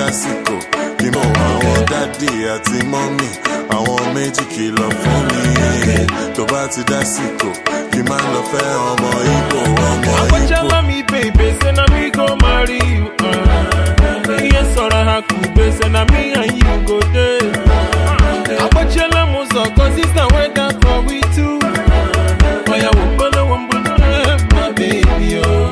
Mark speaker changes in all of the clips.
Speaker 1: dásìkò kí mọ̀ àwọn dádì àti mọ́mì àwọn méjì kìlọ̀ fún mi tó bá ti dásìkò kí má lọ fẹ́ ọmọ Ìgbò ọmọ Ìgbò.
Speaker 2: Tell me baby say na me go marry you yes ọ̀rọ̀ hakube say na me and you go dey agbọ́jẹ́lá mo sọ consistent weather for we two oya wombolo my baby oh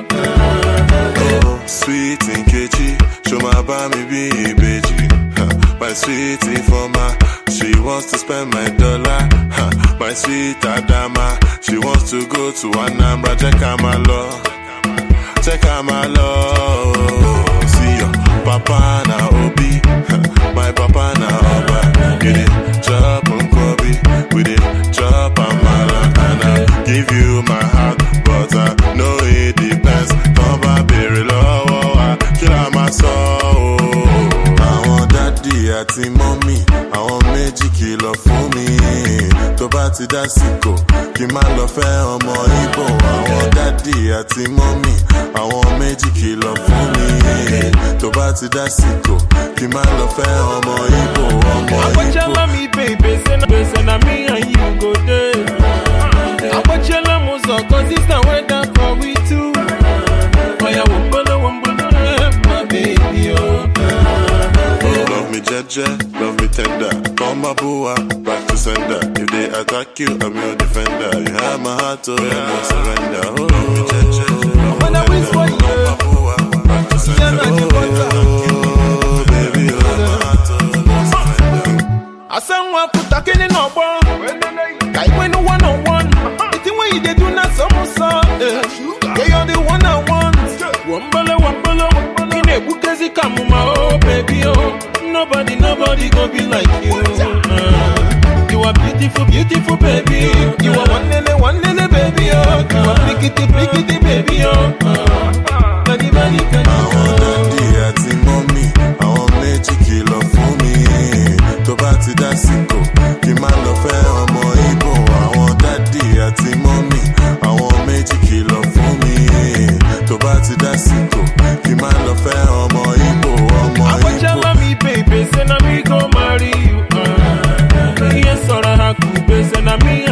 Speaker 1: sweet Nkechi show my bami be Ibeji my sweet Ifoma she wants to spend my dollar my sweet Adama she wants to go to Anambra check out my love. Check out my love. See your papa na Obi, my papa na Oba. We dey chop Nkobi, we dey chop Amala, and I give you my heart, but I know it depends. Come back, baby, love, kill my soul. Àwọn dádì àti mọ́mì, àwọn méjì kìlọ̀ fún mi. Tó bá ti dásìkò, kí má lọ fẹ́ ọmọ Ìgbò. Àwọn dádì àti mọ́mì, àwọn méjì kìlọ̀ fún mi. Tó bá ti dásìkò, kí má lọ fẹ́ ọmọ Ìgbò ọmọ Ìgbò.
Speaker 2: Agbọ́jẹ́lá mi baby say na me and you go dey. Agbọ́jẹ́lá mo sọ consistent weather for we two. Oya wombolo my baby oh.
Speaker 1: Love me jeje, love me tender. Come my boo, back to sender. If they attack you, I'm your defender. You have my heart, oh, I no surrender. Oh, love me jeje.
Speaker 2: When I wish for you,
Speaker 1: back to sender. Oh, baby, you have my heart, oh, I no surrender.
Speaker 2: I said one put a kid in a bar. Like when you one-on-one. The thing when you they do not some song. They are the one-on-one. Wombolo. In a book as it come, oh baby, oh. Nobody go be like you. You are beautiful baby. You are one little baby, oh. You are pretty baby, oh. Many
Speaker 1: àwọn dádì àti mọ́mì àwọn méjì kìlọ̀ fún mi tó bá ti dásìkò kí má lọ fẹ́ ọmọ Ìgbò. Àwọn dádì àti mọ́mì àwọn méjì kìlọ̀ fún mi tó bá ti dásìkò kí má lọ fẹ́ ọmọ Ìgbò ọmọ Ìgbò.
Speaker 2: Agbọ́jẹ́lá mi baby say na me go marry you yes ọ̀rọ̀ hakube say na me